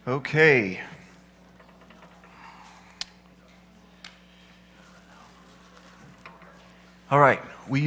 Okay. All right. We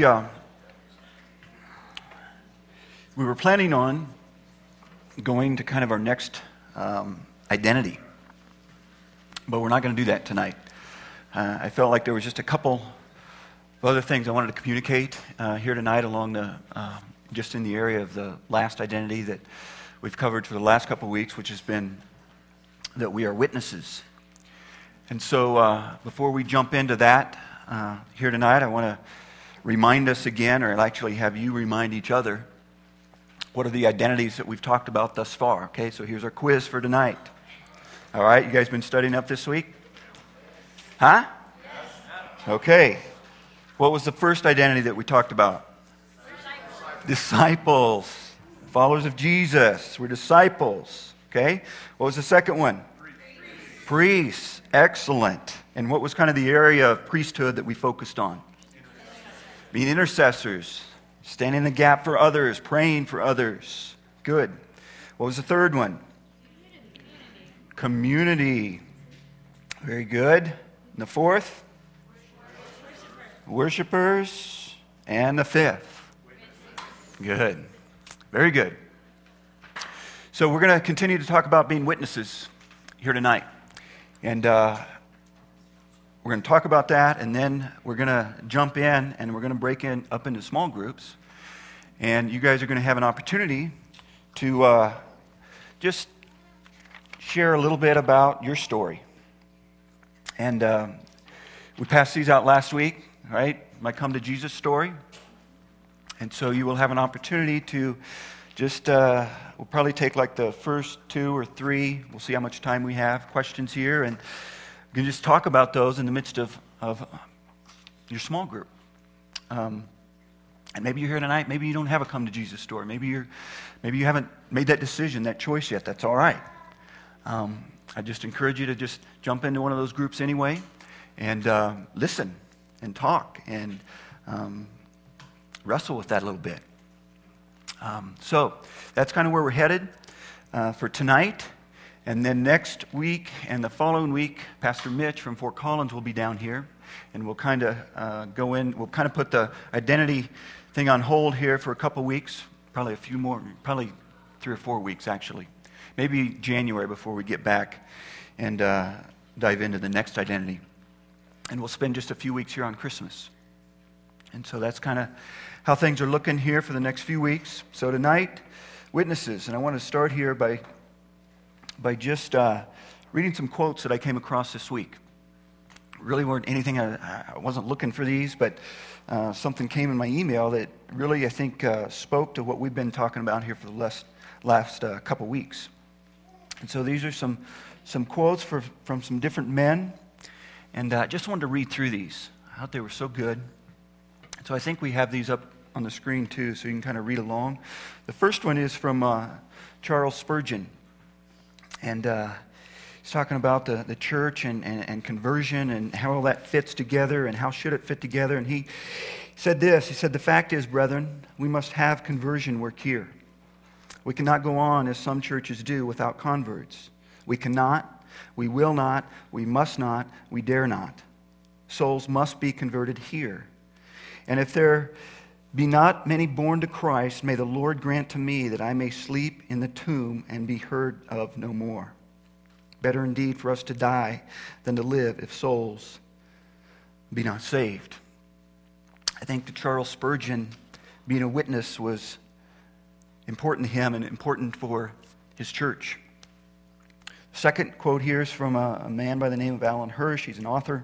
were planning on going to kind of our next identity, but we're not going to do that tonight. I felt like there was just a couple of other things I wanted to communicate here tonight along the just in the area of the last identity that we've covered for the last couple of weeks, which has been that we are witnesses. And so before we jump into that here tonight, I want to remind us again, or actually have you remind each other, what are the identities that we've talked about thus far. Okay, so here's our quiz for tonight. All right, you guys been studying up this week? Huh? Okay. What was the first identity that we talked about? Disciples. Followers of Jesus. We're disciples. Okay. What was the second one? Priests. Excellent. And what was kind of the area of priesthood that we focused on? Being intercessors. Standing in the gap for others. Praying for others. Good. What was the third one? Community. Very good. And the fourth? Worshipers. And the fifth? Good. Very good. So we're going to continue to talk about being witnesses here tonight. And we're going to talk about that, and then we're going to jump in, and we're going to break up into small groups. And you guys are going to have an opportunity to just share a little bit about your story. And we passed these out last week, right? My Come to Jesus story. And so you will have an opportunity to just, we'll probably take like the first 2 or 3, we'll see how much time we have, questions here, and you can just talk about those in the midst of your small group. And maybe you're here tonight, maybe you don't have a Come to Jesus story, maybe you haven't made that decision, that choice yet, that's all right. I just encourage you to just jump into one of those groups anyway, and listen, and talk, and wrestle with that a little bit. So that's kind of where we're headed for tonight. And then next week and the following week, Pastor Mitch from Fort Collins will be down here. And we'll kind of go in, we'll kind of put the identity thing on hold here for a couple weeks. Probably a few more, probably 3 or 4 weeks actually. Maybe January before we get back and dive into the next identity. And we'll spend just a few weeks here on Christmas. And so that's kind of how things are looking here for the next few weeks. So tonight, witnesses. And I want to start here by just reading some quotes that I came across this week. Really weren't anything, I wasn't looking for these, but something came in my email that really, I think, spoke to what we've been talking about here for the last couple weeks. And so these are some quotes from some different men. And I just wanted to read through these. I thought they were so good. So I think we have these up on the screen too, so you can kind of read along. The first one is from Charles Spurgeon. And he's talking about the church and conversion and how all that fits together and how should it fit together. And he said this, he said, "The fact is, brethren, we must have conversion work here. We cannot go on as some churches do without converts. We cannot, we will not, we must not, we dare not. Souls must be converted here. And if there be not many born to Christ, may the Lord grant to me that I may sleep in the tomb and be heard of no more. Better indeed for us to die than to live if souls be not saved." I think to Charles Spurgeon, being a witness was important to him and important for his church. The second quote here is from a man by the name of Alan Hirsch. He's an author.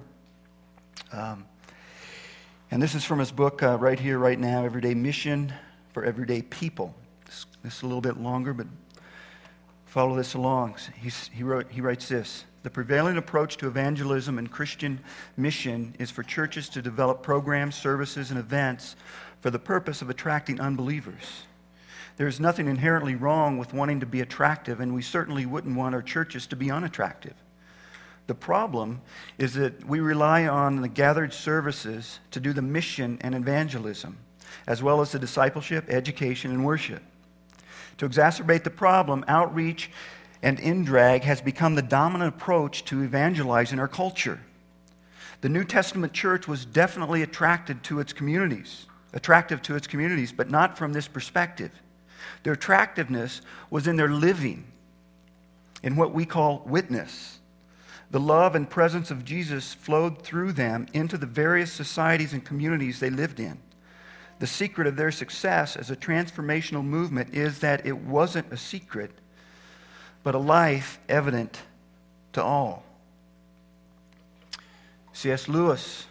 And this is from his book right here, right now, Everyday Mission for Everyday People. This is a little bit longer, but follow this along. He writes this: "The prevailing approach to evangelism and Christian mission is for churches to develop programs, services, and events for the purpose of attracting unbelievers. There is nothing inherently wrong with wanting to be attractive, and we certainly wouldn't want our churches to be unattractive. The problem is that we rely on the gathered services to do the mission and evangelism, as well as the discipleship, education, and worship. To exacerbate the problem, outreach and in drag has become the dominant approach to evangelize in our culture. The New Testament church was definitely attractive to its communities, but not from this perspective. Their attractiveness was in their living, in what we call witness. The love and presence of Jesus flowed through them into the various societies and communities they lived in. The secret of their success as a transformational movement is that it wasn't a secret, but a life evident to all. C.S. Lewis,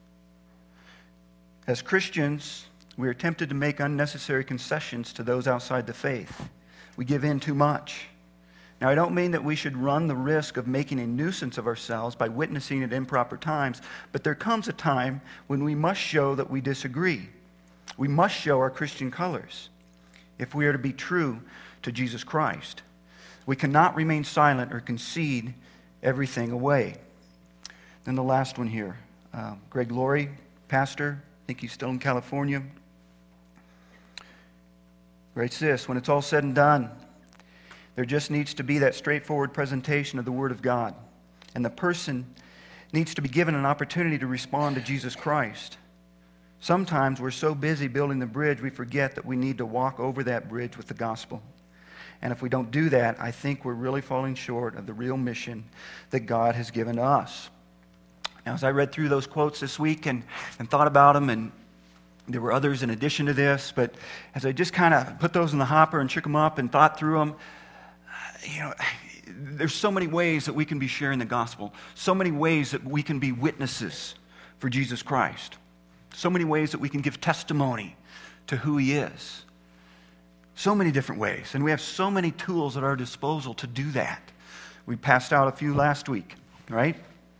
as Christians, we are tempted to make unnecessary concessions to those outside the faith. We give in too much. Now, I don't mean that we should run the risk of making a nuisance of ourselves by witnessing at improper times, but there comes a time when we must show that we disagree. We must show our Christian colors if we are to be true to Jesus Christ. We cannot remain silent or concede everything away. Then the last one here, Greg Laurie, pastor, I think he's still in California, writes this: when it's all said and done, there just needs to be that straightforward presentation of the Word of God, and the person needs to be given an opportunity to respond to Jesus Christ. Sometimes we're so busy building the bridge, we forget that we need to walk over that bridge with the gospel. And if we don't do that, I think we're really falling short of the real mission that God has given to us. Now, as I read through those quotes this week and thought about them, and there were others in addition to this, but as I just kind of put those in the hopper and shook them up and thought through them, there's so many ways that we can be sharing the gospel, so many ways that we can be witnesses for Jesus Christ, so many ways that we can give testimony to who He is. So many different ways, and we have so many tools at our disposal to do that. We passed out a few last week, right?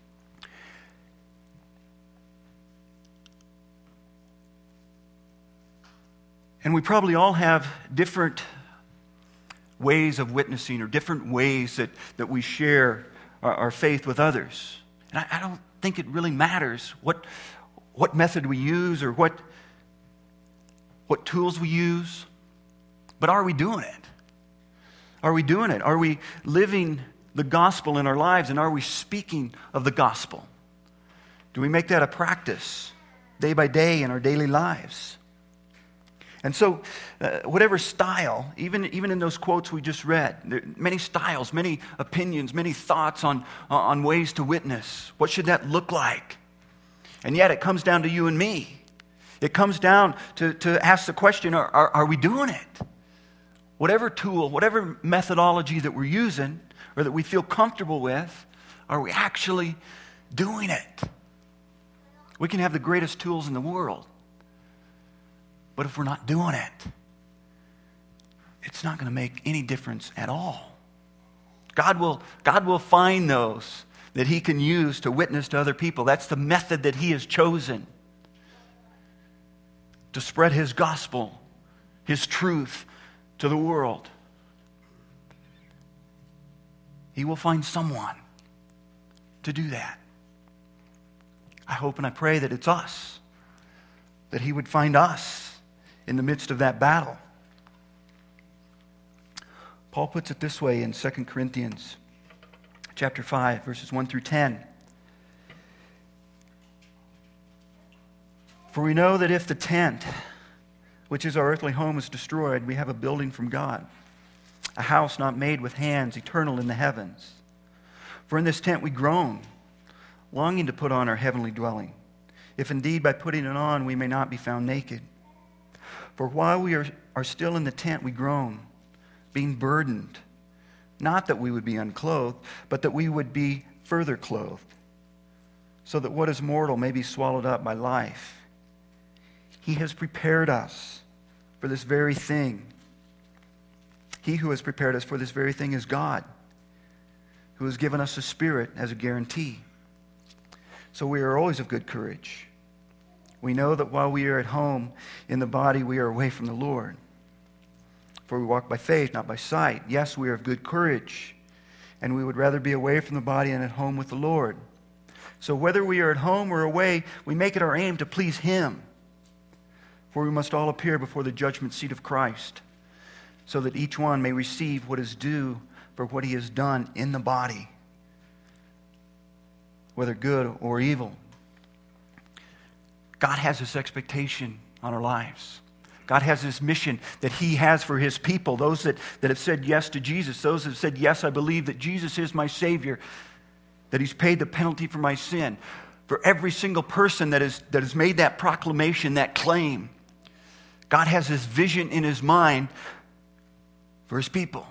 And we probably all have different ways of witnessing or different ways that we share our faith with others. And I don't think it really matters what method we use or what tools we use, but are we doing it? Are we doing it? Are we living the gospel in our lives, and are we speaking of the gospel? Do we make that a practice day by day in our daily lives? And so, whatever style, even in those quotes we just read, there are many styles, many opinions, many thoughts on ways to witness. What should that look like? And yet it comes down to you and me. It comes down to ask the question, are we doing it? Whatever tool, whatever methodology that we're using or that we feel comfortable with, are we actually doing it? We can have the greatest tools in the world, but if we're not doing it, it's not going to make any difference at all. God will find those that He can use to witness to other people. That's the method that He has chosen to spread His gospel, His truth to the world. He will find someone to do that. I hope and I pray that it's us, that He would find us in the midst of that battle. Paul puts it this way in 2 Corinthians chapter 5, verses 1 through 10. For we know that if the tent, which is our earthly home, is destroyed, we have a building from God, a house not made with hands, eternal in the heavens. For in this tent we groan, longing to put on our heavenly dwelling, if indeed by putting it on we may not be found naked. For while we are still in the tent, we groan, being burdened, not that we would be unclothed, but that we would be further clothed, so that what is mortal may be swallowed up by life. He has prepared us for this very thing. He who has prepared us for this very thing is God, who has given us the Spirit as a guarantee. So we are always of good courage. We know that while we are at home in the body, we are away from the Lord. For we walk by faith, not by sight. Yes, we are of good courage, and we would rather be away from the body and at home with the Lord. So whether we are at home or away, we make it our aim to please Him. For we must all appear before the judgment seat of Christ, so that each one may receive what is due for what he has done in the body, whether good or evil. God has this expectation on our lives. God has this mission that he has for his people, those that have said yes to Jesus, those that have said, yes, I believe that Jesus is my Savior, that he's paid the penalty for my sin. For every single person that has made that proclamation, that claim, God has this vision in his mind for his people.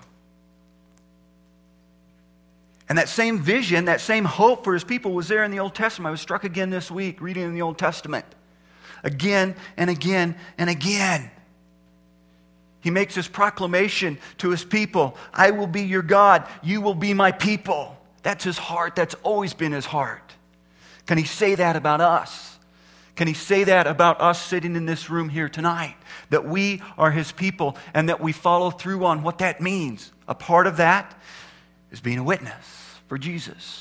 And that same vision, that same hope for his people was there in the Old Testament. I was struck again this week reading in the Old Testament. Again and again and again. He makes this proclamation to his people. I will be your God. You will be my people. That's his heart. That's always been his heart. Can he say that about us? Can he say that about us sitting in this room here tonight? That we are his people and that we follow through on what that means. A part of that is being a witness for Jesus.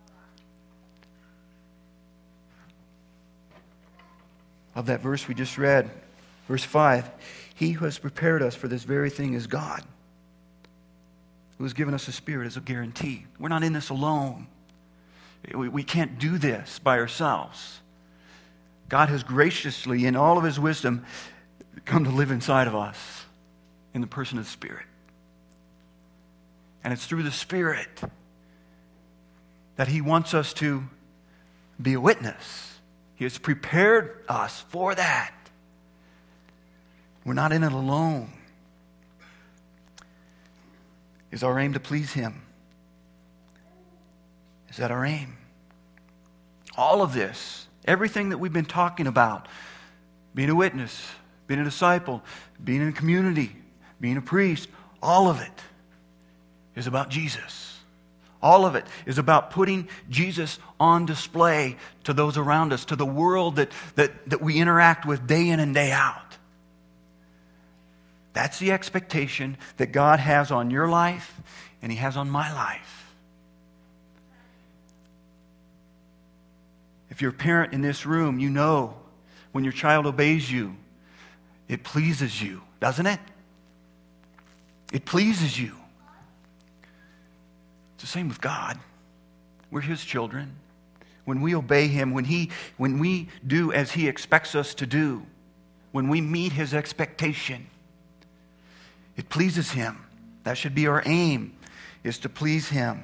Of that verse we just read, verse 5, he who has prepared us for this very thing is God, who has given us a Spirit as a guarantee. We're not in this alone. We can't do this by ourselves. God has graciously, in all of his wisdom, come to live inside of us in the person of the Spirit. And it's through the Spirit that he wants us to be a witness. He has prepared us for that. We're not in it alone. Is our aim to please him? Is that our aim? All of this, everything that we've been talking about, being a witness, being a disciple, being in a community, being a priest, all of it is about Jesus. All of it is about putting Jesus on display to those around us, to the world that we interact with day in and day out. That's the expectation that God has on your life and he has on my life. If you're a parent in this room, you know when your child obeys you, it pleases you, doesn't it? It pleases you. It's the same with God. We're his children. When we obey him, when we do as he expects us to do, when we meet his expectation, it pleases him. That should be our aim, is to please him.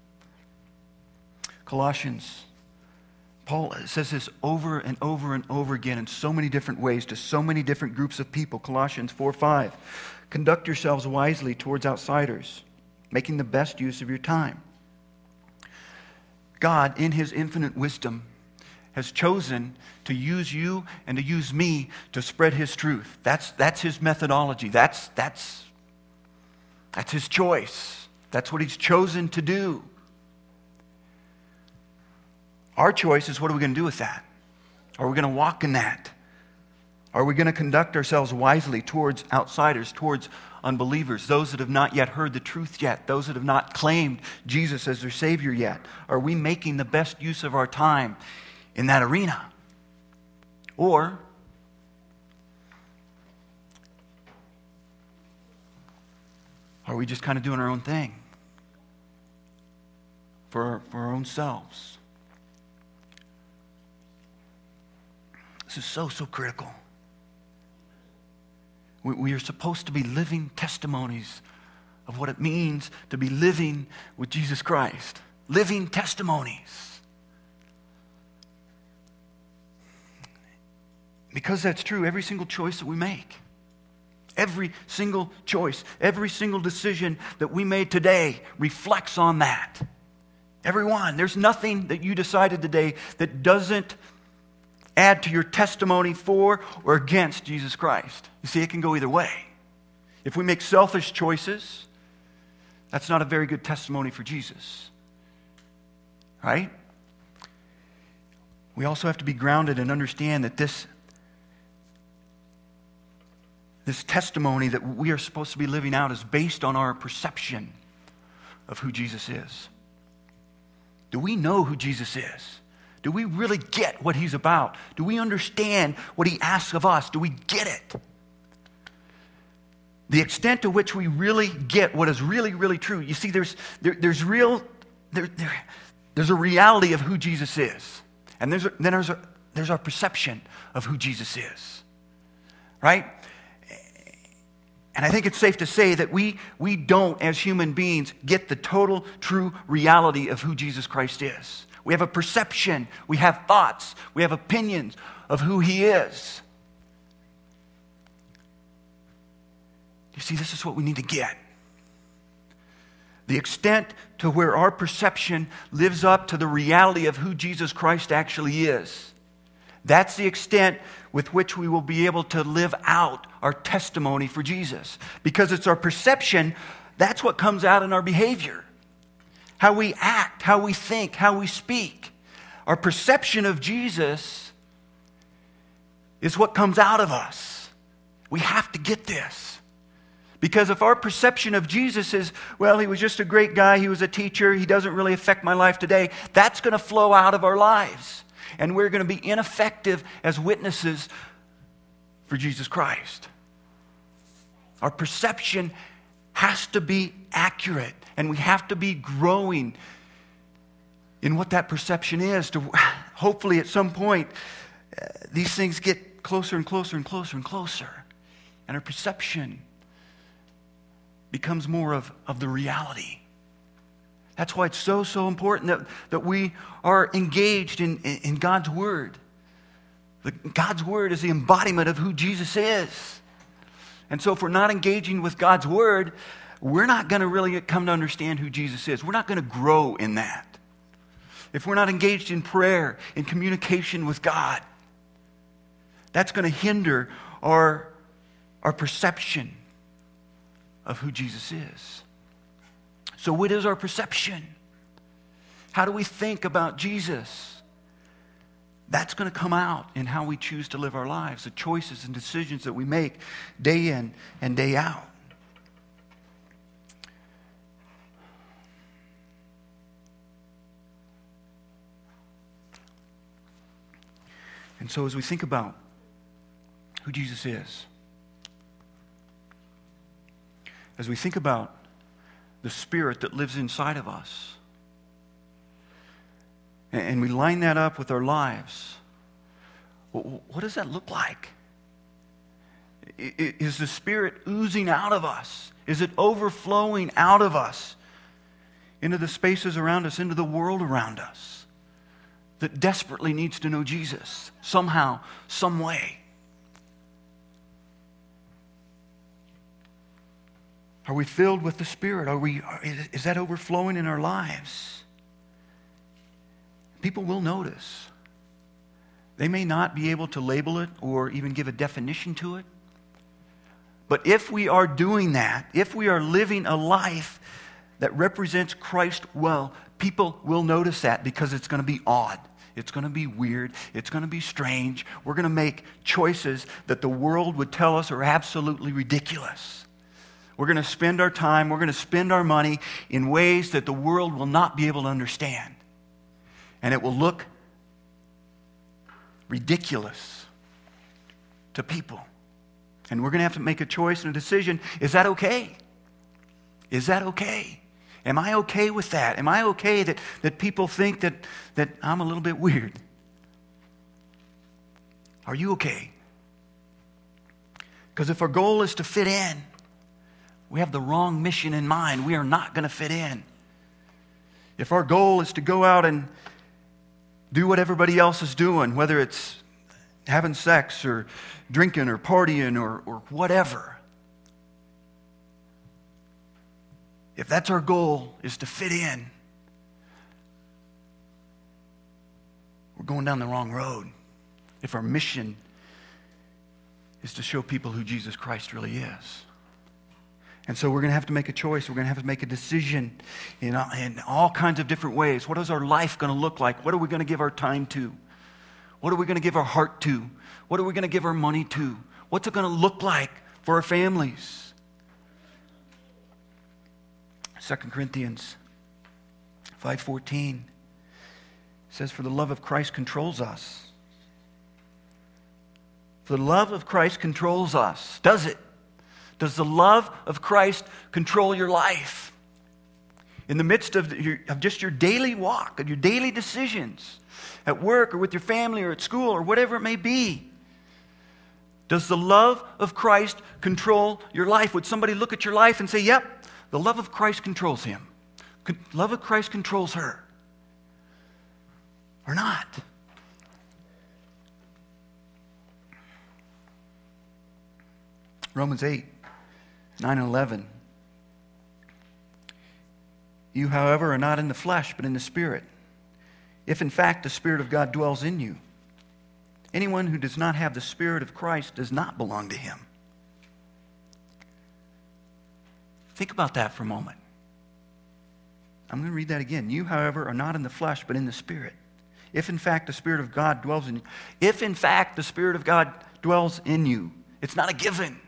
Colossians, Paul says this over and over and over again in so many different ways to so many different groups of people. Colossians 4:5. Conduct yourselves wisely towards outsiders, making the best use of your time. God, in his infinite wisdom, has chosen to use you and to use me to spread his truth. That's his methodology. That's his choice. That's what he's chosen to do. Our choice is, what are we going to do with that? Are we going to walk in that? Are we going to conduct ourselves wisely towards outsiders, towards unbelievers, those that have not yet heard the truth yet, those that have not claimed Jesus as their Savior yet? Are we making the best use of our time in that arena? Or are we just kind of doing our own thing for our own selves? This is so critical. We are supposed to be living testimonies of what it means to be living with Jesus Christ. Living testimonies. Because that's true, every single choice that we make, every single choice, every single decision that we made today reflects on that. Every one. There's nothing that you decided today that doesn't add to your testimony for or against Jesus Christ. You see, it can go either way. If we make selfish choices, that's not a very good testimony for Jesus. Right? We also have to be grounded and understand that this testimony that we are supposed to be living out is based on our perception of who Jesus is. Do we know who Jesus is? Do we really get what he's about? Do we understand what he asks of us? Do we get it? the extent to which we really get what is really, really true. You see, there's a reality of who Jesus is. And there's our perception of who Jesus is. Right? And I think it's safe to say that we don't, as human beings, get the total, true reality of who Jesus Christ is. We have a perception, we have thoughts, we have opinions of who He is. You see, this is what we need to get. The extent to where our perception lives up to the reality of who Jesus Christ actually is. That's the extent with which we will be able to live out our testimony for Jesus. Because it's our perception, that's what comes out in our behavior. How we act, how we think, how we speak. Our perception of Jesus is what comes out of us. We have to get this. Because if our perception of Jesus is, well, He was just a great guy, He was a teacher, He doesn't really affect my life today, that's going to flow out of our lives. And we're going to be ineffective as witnesses for Jesus Christ. Our perception has to be accurate, and we have to be growing in what that perception is to hopefully at some point these things get closer and closer and closer and closer. And our perception becomes more of the reality. That's why it's so important that we are engaged in God's Word. God's Word is the embodiment of who Jesus is. And so if we're not engaging with God's Word, we're not going to really come to understand who Jesus is. We're not going to grow in that. If we're not engaged in prayer, in communication with God, that's going to hinder our perception of who Jesus is. So what is our perception? How do we think about Jesus? That's going to come out in how we choose to live our lives, the choices and decisions that we make day in and day out. And so as we think about who Jesus is, as we think about the Spirit that lives inside of us, and we line that up with our lives, what does that look like? Is the Spirit oozing out of us? Is it overflowing out of us into the spaces around us, into the world around us that desperately needs to know Jesus somehow, some way? Are we filled with the Spirit? Is that overflowing in our lives? People will notice. They may not be able to label it or even give a definition to it. But if we are doing that, if we are living a life that represents Christ well, people will notice that because it's going to be odd. It's going to be weird. It's going to be strange. We're going to make choices that the world would tell us are absolutely ridiculous. We're going to spend our time, we're going to spend our money in ways that the world will not be able to understand. And it will look ridiculous to people. And we're going to have to make a choice and a decision. Is that okay? Is that okay? Am I okay with that? Am I okay that people think that I'm a little bit weird? Are you okay? Because if our goal is to fit in, we have the wrong mission in mind. We are not going to fit in. If our goal is to go out and do what everybody else is doing, whether it's having sex or drinking or partying or whatever, if that's our goal, is to fit in, we're going down the wrong road. If our mission is to show people who Jesus Christ really is. And so we're going to have to make a choice. We're going to have to make a decision in all kinds of different ways. What is our life going to look like? What are we going to give our time to? What are we going to give our heart to? What are we going to give our money to? What's it going to look like for our families? 2 Corinthians 5:14 says, "For the love of Christ controls us." For the love of Christ controls us. Does it? Does the love of Christ control your life? In the midst of just your daily walk, of your daily decisions, at work or with your family or at school or whatever it may be, does the love of Christ control your life? Would somebody look at your life and say, yep, the love of Christ controls him. Love of Christ controls her. Or not? Romans 8, 9 and 11. You, however, are not in the flesh, but in the Spirit, if in fact the Spirit of God dwells in you. Anyone who does not have the Spirit of Christ does not belong to him. Think about that for a moment. I'm going to read that again. You, however, are not in the flesh, but in the Spirit. If in fact the Spirit of God dwells in you. If in fact the Spirit of God dwells in you. It's not a given.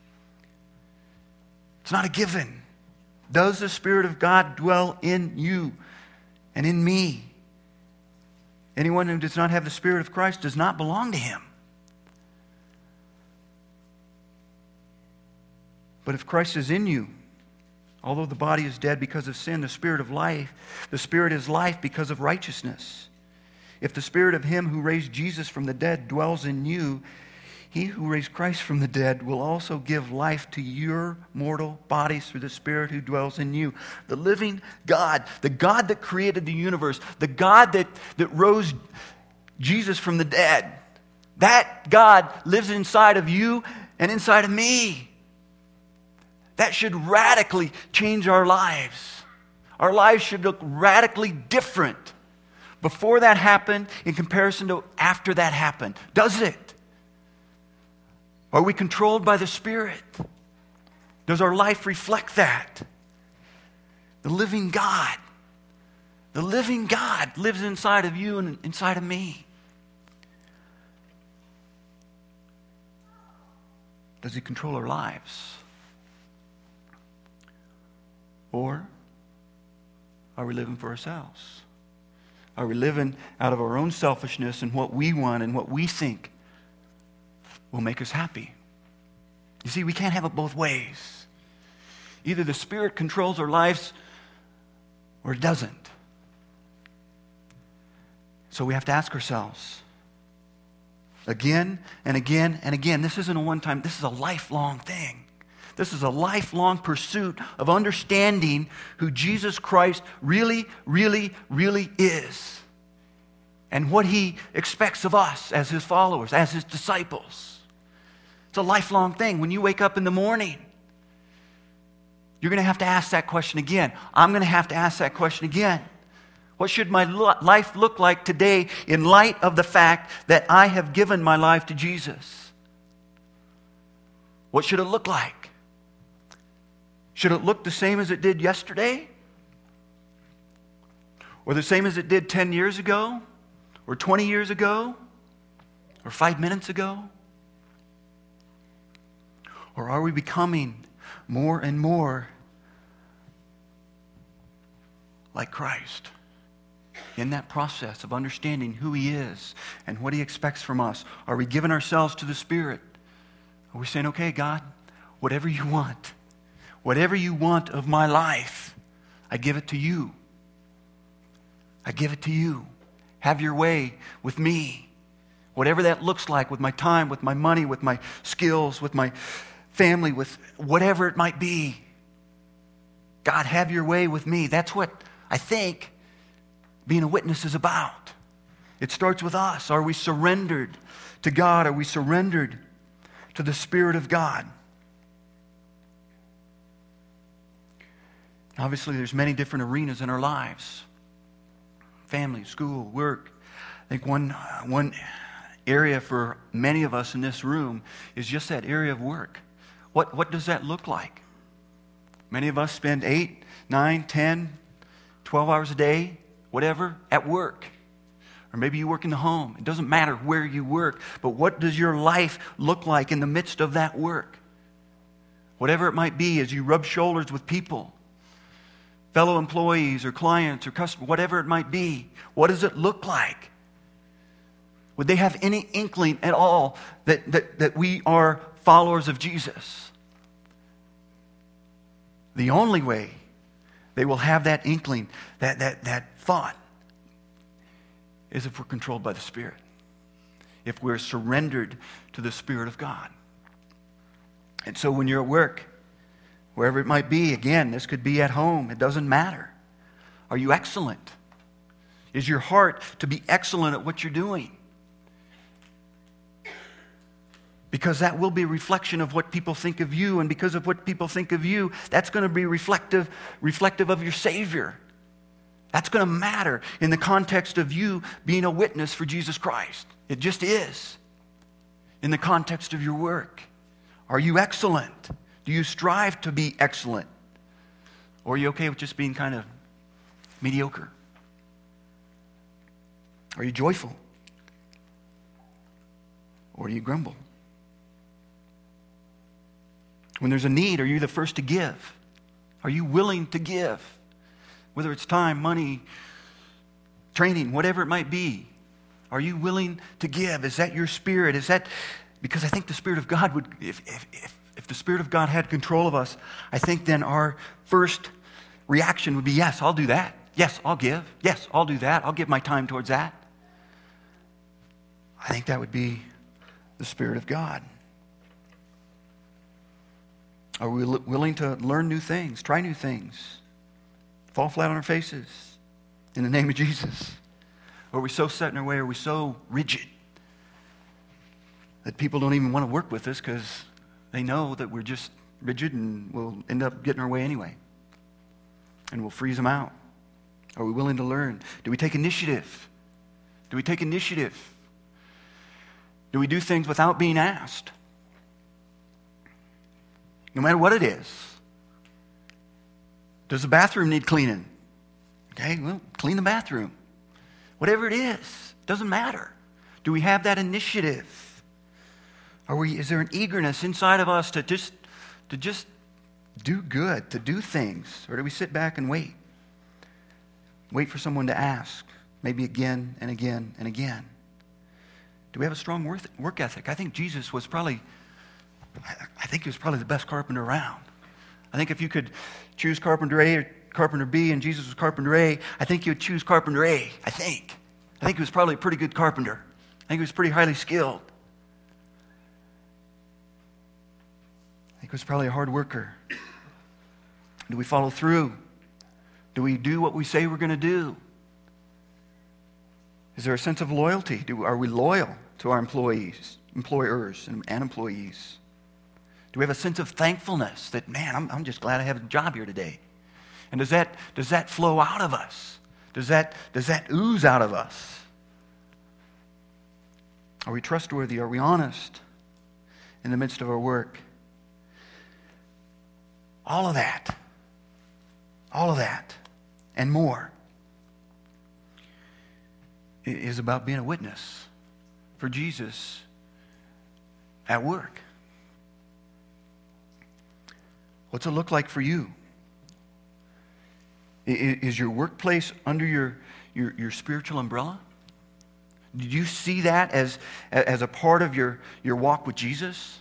It's not a given. Does the Spirit of God dwell in you and in me? Anyone who does not have the Spirit of Christ does not belong to him. But if Christ is in you, although the body is dead because of sin, the Spirit is life because of righteousness. If the Spirit of him who raised Jesus from the dead dwells in you, he who raised Christ from the dead will also give life to your mortal bodies through the Spirit who dwells in you. The living God, the God that created the universe, the God that rose Jesus from the dead, that God lives inside of you and inside of me. That should radically change our lives. Our lives should look radically different before that happened in comparison to after that happened. Does it? Are we controlled by the Spirit? Does our life reflect that? The living God lives inside of you and inside of me. Does he control our lives? Or are we living for ourselves? Are we living out of our own selfishness and what we want and what we think will make us happy? You see, we can't have it both ways. Either the Spirit controls our lives or it doesn't. So we have to ask ourselves again and again and again. This isn't a one-time, this is a lifelong thing. This is a lifelong pursuit of understanding who Jesus Christ really, really, really is. And what he expects of us as his followers, as his disciples. It's a lifelong thing. When you wake up in the morning, you're going to have to ask that question again. I'm going to have to ask that question again. What should my life look like today in light of the fact that I have given my life to Jesus? What should it look like? Should it look the same as it did yesterday? Or the same as it did 10 years ago? Or 20 years ago? Or 5 minutes ago? Or are we becoming more and more like Christ in that process of understanding who he is and what he expects from us? Are we giving ourselves to the Spirit? Are we saying, okay, God, whatever you want of my life, I give it to you. I give it to you. Have your way with me. Whatever that looks like, with my time, with my money, with my skills, with my family, with whatever it might be. God, have your way with me. That's what I think being a witness is about. It starts with us. Are we surrendered to God? Are we surrendered to the Spirit of God? Obviously, there's many different arenas in our lives. Family, school, work. I think one area for many of us in this room is just that area of work. What does that look like? Many of us spend 8, 9, 10, 12 hours a day, whatever, at work. Or maybe you work in the home. It doesn't matter where you work, but what does your life look like in the midst of that work? Whatever it might be, as you rub shoulders with people, fellow employees or clients or customers, whatever it might be, what does it look like? Would they have any inkling at all that we are followers of Jesus? The only way they will have that inkling, that thought, is if we're controlled by the Spirit. If we're surrendered to the Spirit of God. And so when you're at work, wherever it might be, again, this could be at home, it doesn't matter. Are you excellent? Is your heart to be excellent at what you're doing? Because that will be a reflection of what people think of you, and because of what people think of you, that's going to be reflective of your Savior. That's going to matter in the context of you being a witness for Jesus Christ. It just is. In the context of your work. Are you excellent? Do you strive to be excellent? Or are you okay with just being kind of mediocre? Are you joyful? Or do you grumble? When there's a need, are you the first to give? Are you willing to give? Whether it's time, money, training, whatever it might be. Are you willing to give? Is that your spirit? Is that, because I think the Spirit of God would, if the Spirit of God had control of us, I think then our first reaction would be, yes, I'll do that. Yes, I'll give. Yes, I'll do that. I'll give my time towards that. I think that would be the Spirit of God. Are we willing to learn new things, try new things, fall flat on our faces in the name of Jesus? Or are we so set in our way, are we so rigid that people don't even want to work with us because they know that we're just rigid and we'll end up getting our way anyway? And we'll freeze them out. Are we willing to learn? Do we take initiative? Do we take initiative? Do we do things without being asked? No matter what it is. Does the bathroom need cleaning? Okay, well, clean the bathroom. Whatever it is, doesn't matter. Do we have that initiative? Is there an eagerness inside of us to just do good, to do things? Or do we sit back and wait? Wait for someone to ask, maybe again and again and again. Do we have a strong work ethic? I think Jesus was probably, he was probably the best carpenter around. I think if you could choose carpenter A or carpenter B and Jesus was carpenter A, I think you would choose carpenter A, I think. I think he was probably a pretty good carpenter. I think he was pretty highly skilled. I think he was probably a hard worker. Do we follow through? Do we do what we say we're going to do? Is there a sense of loyalty? Are we loyal to our employers, and employees? Do we have a sense of thankfulness that, man, I'm just glad I have a job here today? And does that flow out of us? Does that ooze out of us? Are we trustworthy? Are we honest in the midst of our work? All of that, and more is about being a witness for Jesus at work. What's it look like for you? Is your workplace under your spiritual umbrella? Did you see that as a part of your walk with Jesus?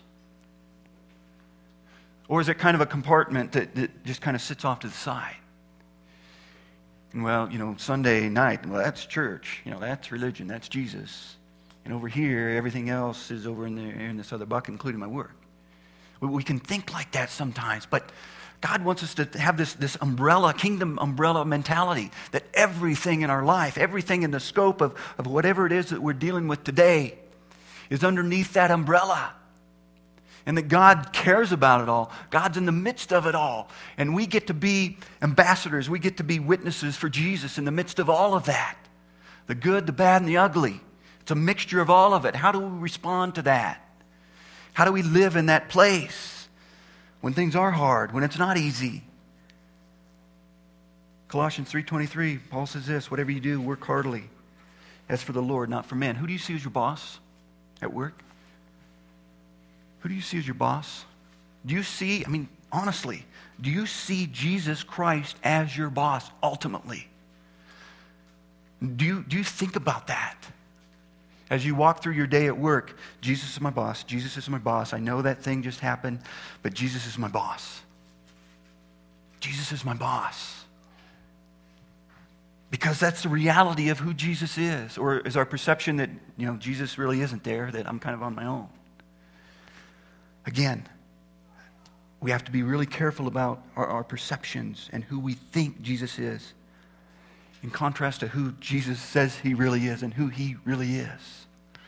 Or is it kind of a compartment that just kind of sits off to the side? And well, Sunday night, well, that's church. That's religion. That's Jesus. And over here, everything else is over in this other bucket, including my work. We can think like that sometimes, but God wants us to have this umbrella, kingdom umbrella mentality, that everything in our life, everything in the scope of whatever it is that we're dealing with today is underneath that umbrella. And that God cares about it all. God's in the midst of it all. And we get to be ambassadors. We get to be witnesses for Jesus in the midst of all of that. The good, the bad, and the ugly. It's a mixture of all of it. How do we respond to that? How do we live in that place when things are hard, when it's not easy? Colossians 3:23, Paul says this, whatever you do, work heartily as for the Lord, not for men. Who do you see as your boss at work? Who do you see as your boss? Do you see, honestly, do you see Jesus Christ as your boss ultimately? Do you think about that? As you walk through your day at work, Jesus is my boss, Jesus is my boss. I know that thing just happened, but Jesus is my boss. Jesus is my boss. Because that's the reality of who Jesus is. Or is our perception that, Jesus really isn't there, that I'm kind of on my own? Again, we have to be really careful about our perceptions and who we think Jesus is, in contrast to who Jesus says he really is and who he really is.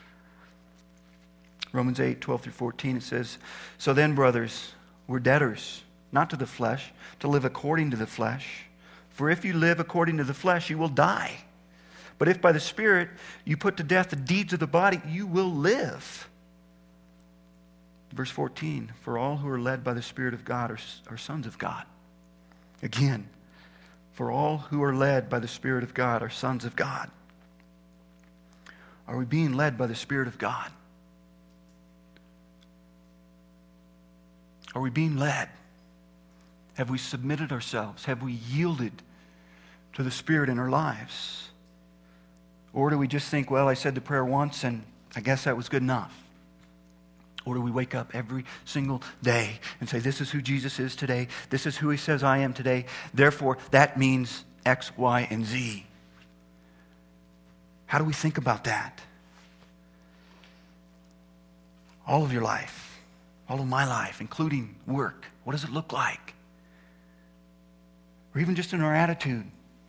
Romans 8, 12 through 14, it says, "So then, brothers, we're debtors, not to the flesh, to live according to the flesh. For if you live according to the flesh, you will die. But if by the Spirit you put to death the deeds of the body, you will live." Verse 14, "For all who are led by the Spirit of God are sons of God." Again, for all who are led by the Spirit of God are sons of God. Are we being led by the Spirit of God? Are we being led? Have we submitted ourselves? Have we yielded to the Spirit in our lives? Or do we just think, well, I said the prayer once and I guess that was good enough? Or do we wake up every single day and say, this is who Jesus is today. This is who he says I am today. Therefore, that means X, Y, and Z. How do we think about that? All of your life, all of my life, including work, what does it look like? Or even just in our attitude.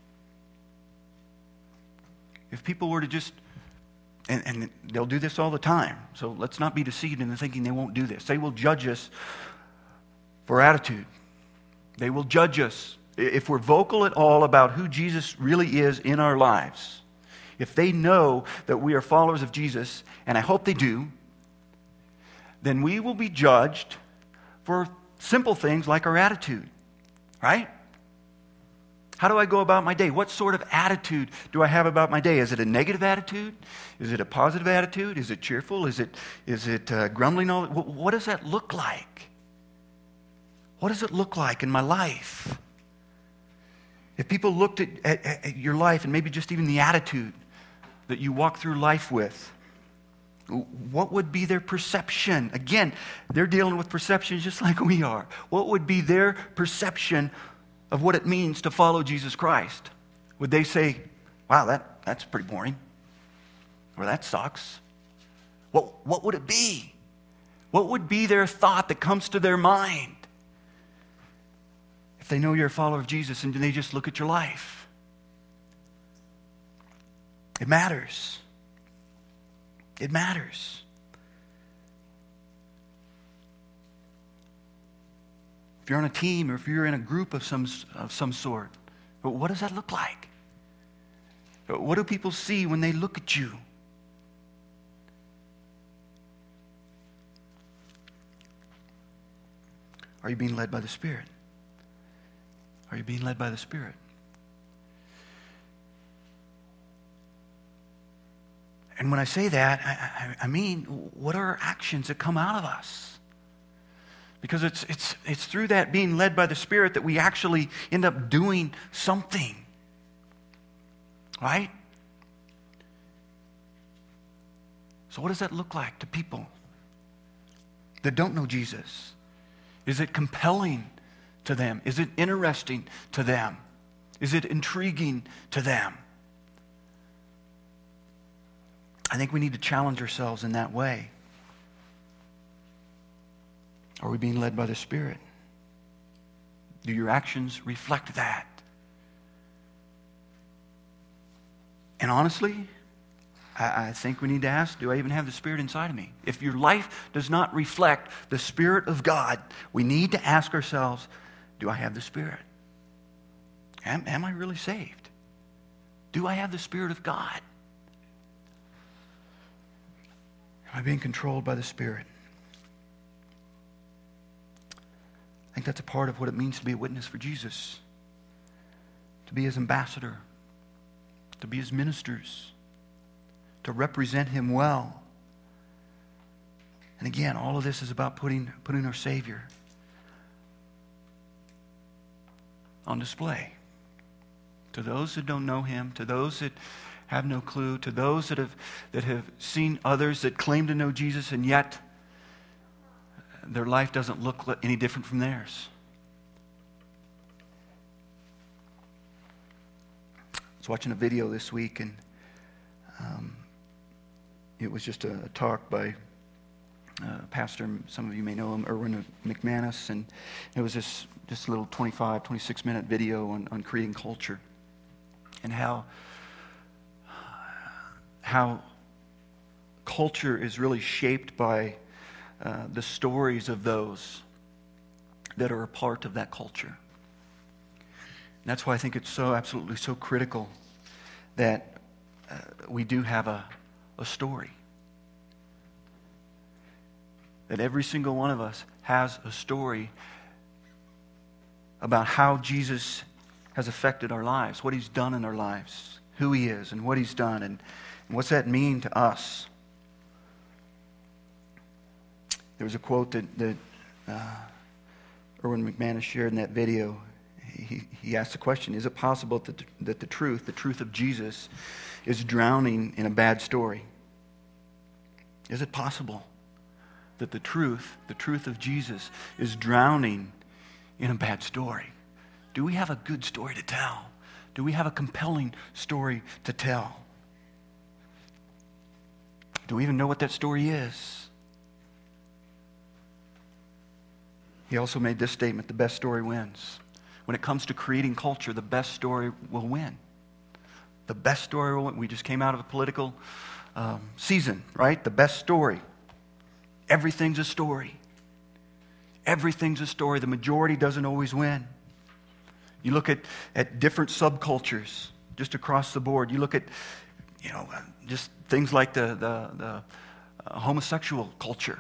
If people were to just, and they'll do this all the time, so let's not be deceived into thinking they won't do this. They will judge us for attitude. They will judge us if we're vocal at all about who Jesus really is in our lives. If they know that we are followers of Jesus, and I hope they do, then we will be judged for simple things like our attitude, right? How do I go about my day? What sort of attitude do I have about my day? Is it a negative attitude? Is it a positive attitude? Is it cheerful? Is it grumbling? What does that look like? What does it look like in my life? If people looked at your life and maybe just even the attitude that you walk through life with, what would be their perception? Again, they're dealing with perceptions just like we are. What would be their perception of what it means to follow Jesus Christ? Would they say, wow, that's pretty boring, or that sucks? What would it be? What would be their thought that comes to their mind if they know you're a follower of Jesus and they just look at your life? It matters. It matters. If you're on a team or if you're in a group of some sort, what does that look like? What do people see when they look at you? Are you being led by the Spirit? Are you being led by the Spirit? And when I say that, I mean, what are our actions that come out of us? Because it's through that being led by the Spirit that we actually end up doing something. Right? So what does that look like to people that don't know Jesus? Is it compelling to them? Is it interesting to them? Is it intriguing to them? I think we need to challenge ourselves in that way. Are we being led by the Spirit? Do your actions reflect that? And honestly, I think we need to ask, do I even have the Spirit inside of me? If your life does not reflect the Spirit of God, we need to ask ourselves, do I have the Spirit? Am I really saved? Do I have the Spirit of God? Am I being controlled by the Spirit? I think that's a part of what it means to be a witness for Jesus. To be his ambassador. To be his ministers. To represent him well. And again, all of this is about putting our Savior on display. To those that don't know him, to those that have no clue, to those that have seen others that claim to know Jesus and yet their life doesn't look any different from theirs. was watching a video this week, and it was just a talk by pastor, some of you may know him, Erwin McManus, and it was just a little 25, 26-minute video on creating culture and how culture is really shaped by the stories of those that are a part of that culture. And that's why I think it's so absolutely so critical that we do have a story. That every single one of us has a story about how Jesus has affected our lives, what he's done in our lives, who he is and what he's done, and what's that mean to us. There was a quote that Erwin McManus shared in that video. He asked the question, is it possible that the truth of Jesus is drowning in a bad story? Is it possible that the truth of Jesus is drowning in a bad story? Do we have a good story to tell? Do we have a compelling story to tell? Do we even know what that story is? He also made this statement, the best story wins. When it comes to creating culture, the best story will win. The best story will win. We just came out of a political season, right? The best story. Everything's a story. Everything's a story. The majority doesn't always win. You look at different subcultures just across the board. You look at, just things like the homosexual culture.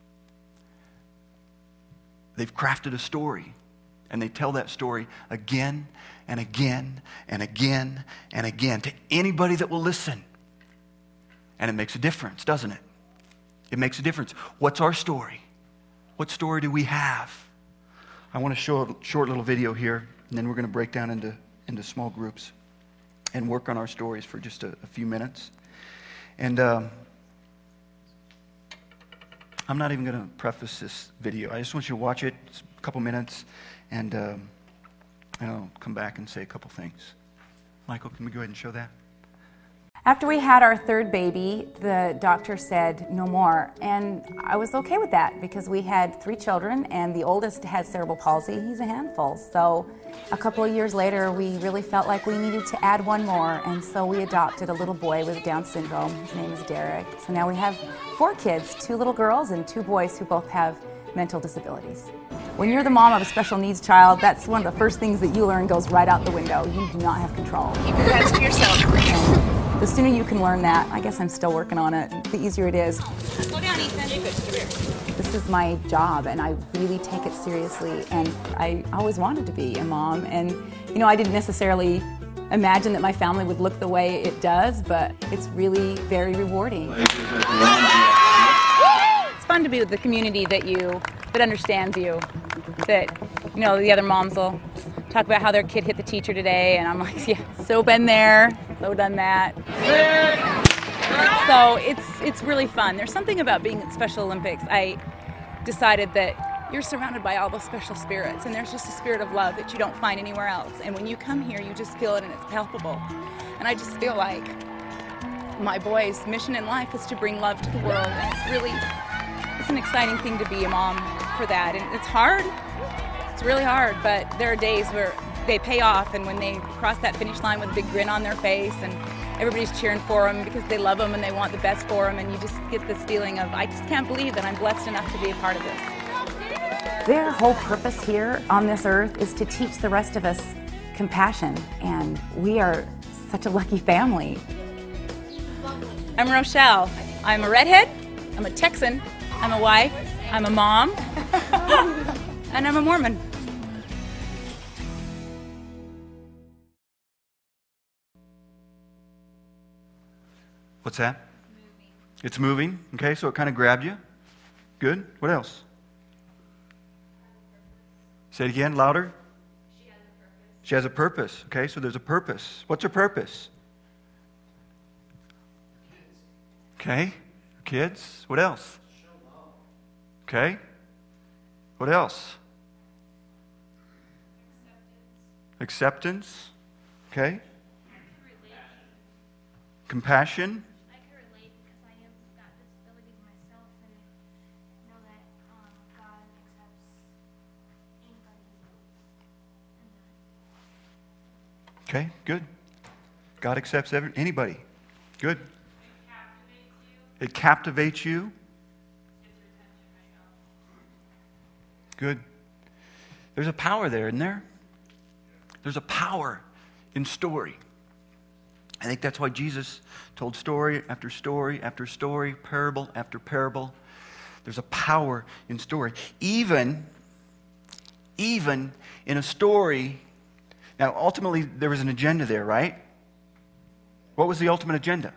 They've crafted a story, and they tell that story again and again and again and again to anybody that will listen. And it makes a difference, doesn't it? It makes a difference. What's our story? What story do we have? I want to show a short little video here, and then we're going to break down into small groups and work on our stories for just a few minutes. And I'm not even going to preface this video. I just want you to watch it. It's a couple minutes, and I'll come back and say a couple things. Michael, can we go ahead and show that? After we had our third baby, the doctor said no more, and I was okay with that because we had 3 children, and the oldest had cerebral palsy. He's a handful. So a couple of years later, we really felt like we needed to add one more, and so we adopted a little boy with Down syndrome. His name is Derek. So now we have 4 kids, 2 little girls and 2 boys who both have mental disabilities. When you're the mom of a special needs child, that's one of the first things that you learn goes right out the window. You do not have control. Keep your hands to yourself. The sooner you can learn that, I guess I'm still working on it, the easier it is. Slow down, Ethan. You're good to the rear. This is my job, and I really take it seriously, and I always wanted to be a mom. And, I didn't necessarily imagine that my family would look the way it does, but it's really very rewarding. It's fun to be with the community that understands you, that, the other moms will talk about how their kid hit the teacher today, and I'm like, yeah, so been there, so done that. So it's really fun. There's something about being at Special Olympics. I decided that you're surrounded by all those special spirits, and there's just a spirit of love that you don't find anywhere else. And when you come here, you just feel it, and it's palpable. And I just feel like my boy's mission in life is to bring love to the world, and it's an exciting thing to be a mom for that. And it's hard. It's really hard, but there are days where they pay off, and when they cross that finish line with a big grin on their face, and everybody's cheering for them because they love them and they want the best for them, and you just get this feeling of, I just can't believe that I'm blessed enough to be a part of this. Their whole purpose here on this earth is to teach the rest of us compassion, and we are such a lucky family. I'm Rochelle. I'm a redhead, I'm a Texan, I'm a wife, I'm a mom, and I'm a Mormon. What's that? It's moving. Okay, so it kind of grabbed you. Good. What else? Say it again, louder. She has a purpose. Okay, so there's a purpose. What's her purpose? Okay, kids. What else? Okay. What else? Acceptance. Okay. compassion. I can relate because I have got disabilities myself, and know that God accepts anybody. Okay, good. God accepts anybody. Good. It captivates you. Good. There's a power there, isn't there? There's a power in story. I think that's why Jesus told story after story after story, parable after parable. There's a power in story. Even in a story. Now, ultimately, there was an agenda there, right? What was the ultimate agenda?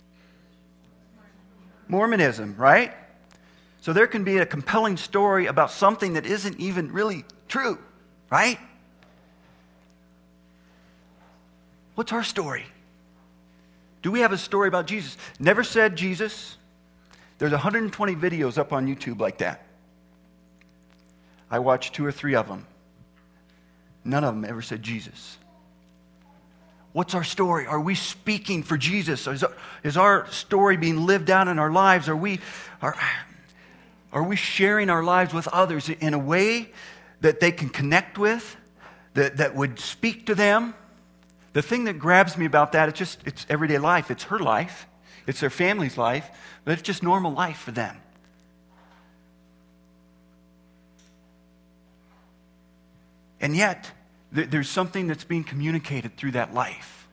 Mormonism, right? So there can be a compelling story about something that isn't even really true, right? What's our story? Do we have a story about Jesus? Never said Jesus. There's 120 videos up on YouTube like that. I watched 2 or 3 of them. None of them ever said Jesus. What's our story? Are we speaking for Jesus? Is our story being lived out in our lives? Are we sharing our lives with others in a way that they can connect with, that would speak to them? The thing that grabs me about that, it's everyday life. It's her life. It's their family's life. But it's just normal life for them. And yet, there's something that's being communicated through that life.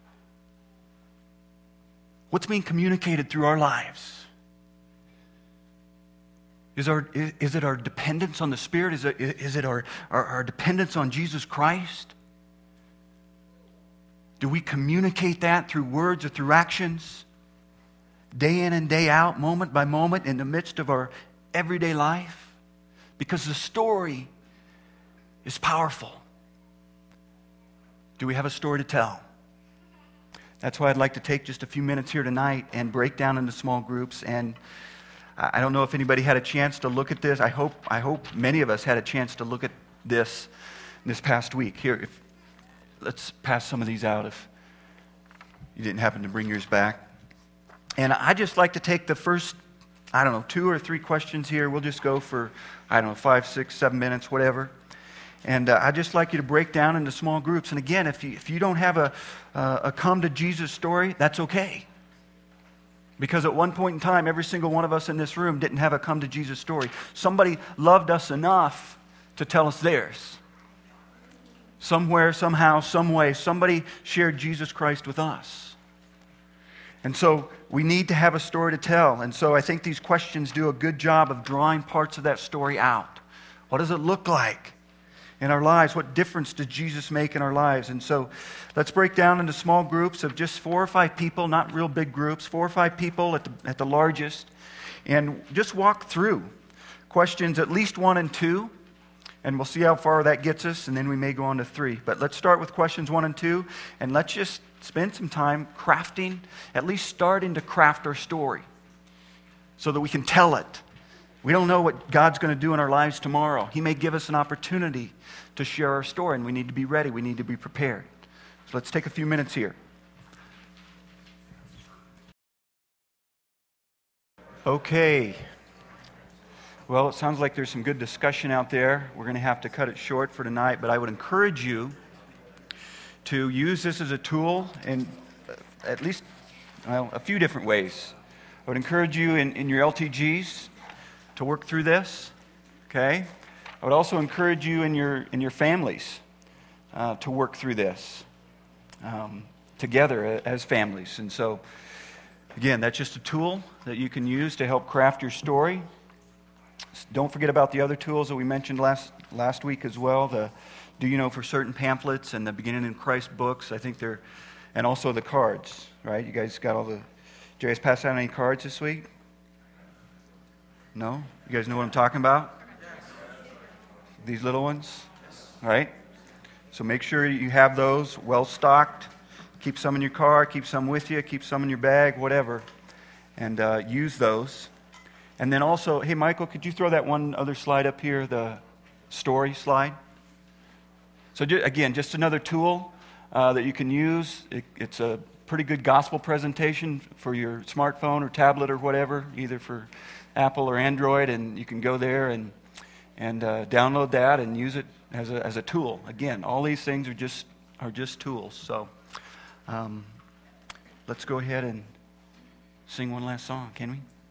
What's being communicated through our lives? Is it our dependence on the Spirit? Is it our dependence on Jesus Christ? Do we communicate that through words or through actions? Day in and day out, moment by moment, in the midst of our everyday life? Because the story is powerful. Do we have a story to tell? That's why I'd like to take just a few minutes here tonight and break down into small groups. And I don't know if anybody had a chance to look at this. I hope many of us had a chance to look at this past week. Here, let's pass some of these out if you didn't happen to bring yours back. And I'd just like to take the first, 2 or 3 questions here. We'll just go for, 5, 6, 7 minutes, whatever. And I'd just like you to break down into small groups. And again, if you don't have a come to Jesus story, that's okay. Because at one point in time, every single one of us in this room didn't have a come to Jesus story. Somebody loved us enough to tell us theirs. Somewhere, somehow, some way, somebody shared Jesus Christ with us. And so we need to have a story to tell. And so I think these questions do a good job of drawing parts of that story out. What does it look like in our lives? What difference does Jesus make in our lives? And so let's break down into small groups of just 4 or 5 people, not real big groups, 4 or 5 people at the largest, and just walk through questions at least 1 and 2, and we'll see how far that gets us, and then we may go on to 3. But let's start with questions 1 and 2, and let's just spend some time crafting, at least starting to craft our story so that we can tell it. We don't know what God's going to do in our lives tomorrow. He may give us an opportunity to share our story, and we need to be ready. We need to be prepared. So let's take a few minutes here. Okay. Well, it sounds like there's some good discussion out there. We're going to have to cut it short for tonight, but I would encourage you to use this as a tool in at least a few different ways. I would encourage you in your LTGs to work through this, okay? I would also encourage you in your families to work through this together as families. And so, again, that's just a tool that you can use to help craft your story. Don't forget about the other tools that we mentioned last week as well, the Do You Know for Certain pamphlets and the Beginning in Christ books. I think and also the cards, right? You guys got did you guys pass out any cards this week? No? You guys know what I'm talking about? These little ones? All right? So make sure you have those well stocked. Keep some in your car, keep some with you, keep some in your bag, whatever. And use those. And then also, hey, Michael, could you throw that one other slide up here, the story slide? So again, just another tool that you can use. It's a pretty good gospel presentation for your smartphone or tablet or whatever, either for Apple or Android, and you can go there and download that and use it as a tool. Again, all these things are just tools. So let's go ahead and sing one last song, can we?